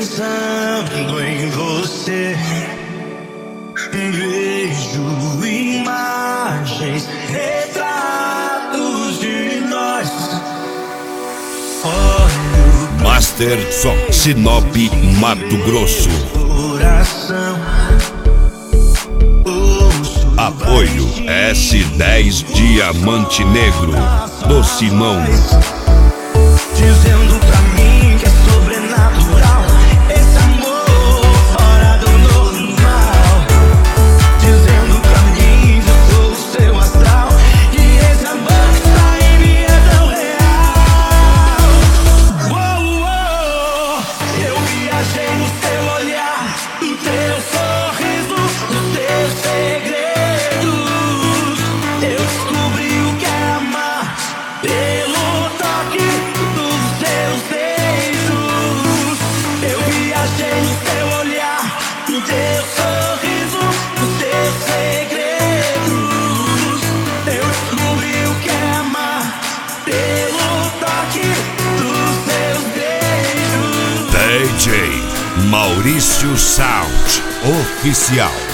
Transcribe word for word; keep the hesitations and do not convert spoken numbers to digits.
pensando em você. Vejo imagens, retratos de nós. Olho Master Som, Sinop, Mato Grosso. coração. Apoio S dez Diamante Negro do Simão. Dizendo pra mim que é sobrenatural esse amor fora do normal. Dizendo pra mim que eu sou o seu astral e esse amor que está em mim é tão real. Uou, uou. Eu viajei no seu olhar, no teu sorriso, nos teus segredos. Eu descobri o que é amar pelo toque dos seus beijos. Eu viajei no seu olhar, no teu sorriso, nos teus segredos. Eu descobri o que é amar pelo toque dos seus beijos. D J Maurício Sound Oficial.